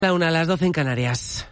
La 1 a las 12 en Canarias.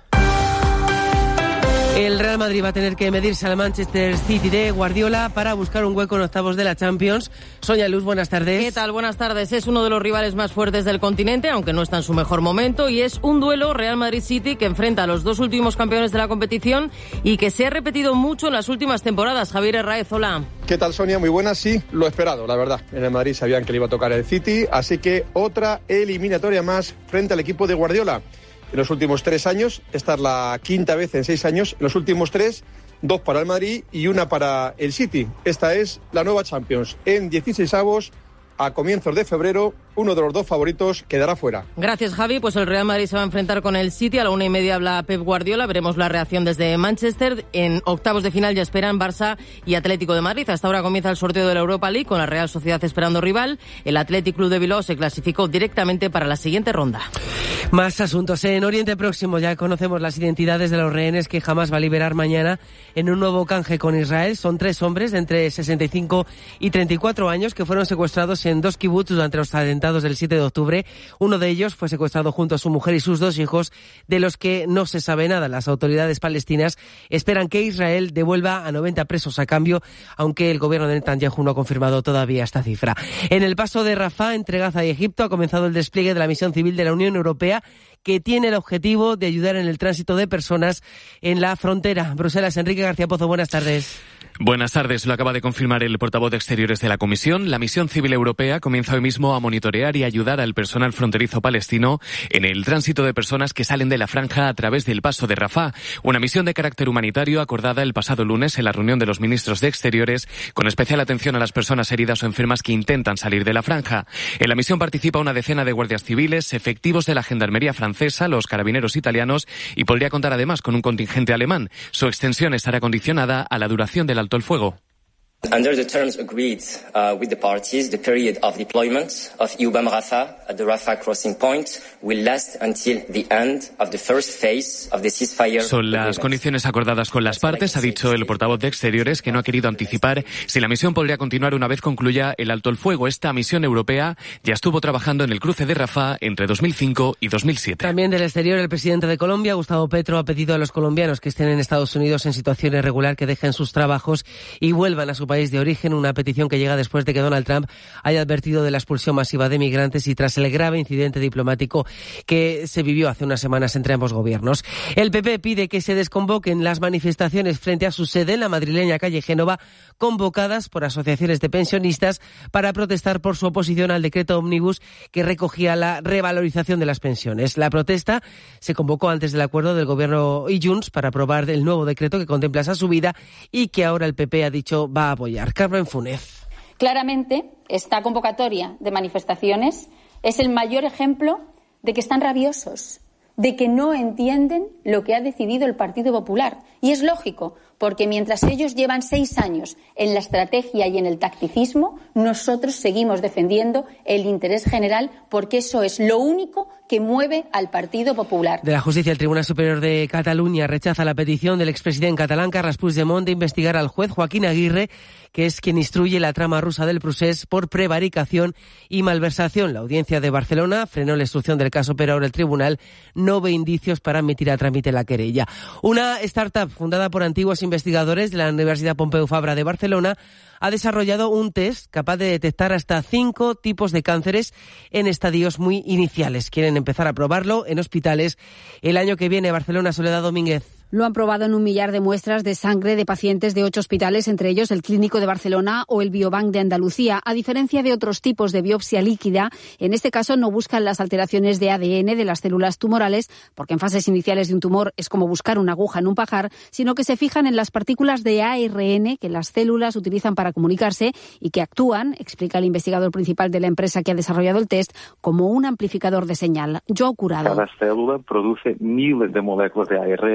El Real Madrid va a tener que medirse al Manchester City de Guardiola para buscar un hueco en octavos de la Champions. Sonia Luz, buenas tardes. ¿Qué tal? Buenas tardes. Es uno de los rivales más fuertes del continente, aunque no está en su mejor momento, y es un duelo Real Madrid-City que enfrenta a los dos últimos campeones de la competición y que se ha repetido mucho en las últimas temporadas. Javier Herráez, hola. ¿Qué tal, Sonia? Muy buenas. Sí, lo esperado, la verdad. En el Madrid sabían que le iba a tocar el City, así que otra eliminatoria más frente al equipo de Guardiola. En los últimos 3 años, esta es la quinta vez en 6 años, en los últimos 3, 2 para el Madrid y 1 para el City. Esta es la nueva Champions. En 16avos, a comienzos de febrero, uno de los dos favoritos quedará fuera. Gracias, Javi. Pues el Real Madrid se va a enfrentar con el City. A la 1:30 habla Pep Guardiola. Veremos la reacción desde Manchester. En octavos de final ya esperan Barça y Atlético de Madrid. Hasta ahora comienza el sorteo de la Europa League con la Real Sociedad esperando rival. El Athletic Club de Bilbao se clasificó directamente para la siguiente ronda. Más asuntos. En Oriente Próximo ya conocemos las identidades de los rehenes que Hamás va a liberar mañana en un nuevo canje con Israel. Son 3 hombres de entre 65 y 34 años que fueron secuestrados en 2 kibbutz durante los atentados del 7 de octubre. Uno de ellos fue secuestrado junto a su mujer y sus 2 hijos, de los que no se sabe nada. Las autoridades palestinas esperan que Israel devuelva a 90 presos a cambio, aunque el gobierno de Netanyahu no ha confirmado todavía esta cifra. En el paso de Rafah, entre Gaza y Egipto, ha comenzado el despliegue de la misión civil de la Unión Europea, que tiene el objetivo de ayudar en el tránsito de personas en la frontera. Bruselas, Enrique García Pozo, buenas tardes. Buenas tardes. Lo acaba de confirmar el portavoz de Exteriores de la Comisión. La misión civil europea comienza hoy mismo a monitorear y ayudar al personal fronterizo palestino en el tránsito de personas que salen de la franja a través del paso de Rafah. Una misión de carácter humanitario acordada el pasado lunes en la reunión de los ministros de Exteriores, con especial atención a las personas heridas o enfermas que intentan salir de la franja. En la misión participa una decena de guardias civiles, efectivos de la Gendarmería francesa, los carabineros italianos y podría contar además con un contingente alemán. Su extensión estará condicionada a la duración del alto el fuego. Under the terms agreed with the parties, the period of deployment of EUBAM Rafah at the Rafah crossing point will last until the end of the first phase of the ceasefire. Son las condiciones acordadas con las partes, ha dicho el portavoz de Exteriores, que no ha querido anticipar si la misión podría continuar una vez concluya el alto el fuego. Esta misión europea ya estuvo trabajando en el cruce de Rafah entre 2005 y 2007. También del exterior, el presidente de Colombia, Gustavo Petro, ha pedido a los colombianos que estén en Estados Unidos en situación irregular que dejen sus trabajos y vuelvan a su país de origen, una petición que llega después de que Donald Trump haya advertido de la expulsión masiva de migrantes y tras el grave incidente diplomático que se vivió hace unas semanas entre ambos gobiernos. El PP pide que se desconvoquen las manifestaciones frente a su sede en la madrileña calle Génova, convocadas por asociaciones de pensionistas para protestar por su oposición al decreto ómnibus que recogía la revalorización de las pensiones. La protesta se convocó antes del acuerdo del gobierno y Junts para aprobar el nuevo decreto que contempla esa subida y que ahora el PP ha dicho va a apoyar. Carmen Funes. Claramente, esta convocatoria de manifestaciones es el mayor ejemplo de que están rabiosos, de que no entienden lo que ha decidido el Partido Popular. Y es lógico, porque mientras ellos llevan 6 años en la estrategia y en el tacticismo, nosotros seguimos defendiendo el interés general, porque eso es lo único que mueve al Partido Popular. De la Justicia, el Tribunal Superior de Cataluña rechaza la petición del expresidente catalán Carles Puigdemont de investigar al juez Joaquín Aguirre, que es quien instruye la trama rusa del Procés por prevaricación y malversación. La audiencia de Barcelona frenó la instrucción del caso, pero ahora el tribunal no ve indicios para admitir a trámite la querella. Una startup fundada por antiguos investigadores de la Universidad Pompeu Fabra de Barcelona ha desarrollado un test capaz de detectar hasta 5 tipos de cánceres en estadios muy iniciales. Quieren empezar a probarlo en hospitales el año que viene. Barcelona, Soledad Domínguez. Lo han probado en 1 millar de muestras de sangre de pacientes de 8 hospitales, entre ellos el Clínico de Barcelona o el Biobank de Andalucía. A diferencia de otros tipos de biopsia líquida, en este caso no buscan las alteraciones de ADN de las células tumorales, porque en fases iniciales de un tumor es como buscar una aguja en un pajar, sino que se fijan en las partículas de ARN que las células utilizan para comunicarse y que actúan, explica el investigador principal de la empresa que ha desarrollado el test, como un amplificador de señal. Joao Curado. Cada célula produce miles de moléculas de ARN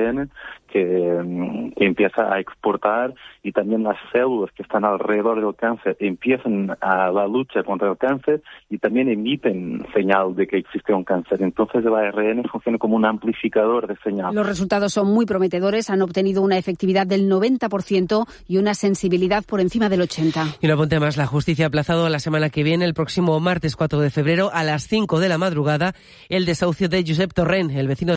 que empieza a exportar, y también las células que están alrededor del cáncer empiezan a la lucha contra el cáncer y también emiten señal de que existe un cáncer. Entonces el ARN funciona como un amplificador de señal. Los resultados son muy prometedores, han obtenido una efectividad del 90% y una sensibilidad por encima del 80%. Y un apunte más, la justicia ha aplazado a la semana que viene, el próximo martes 4 de febrero, a las 5 de la madrugada, el desahucio de Josep Torrent, el vecino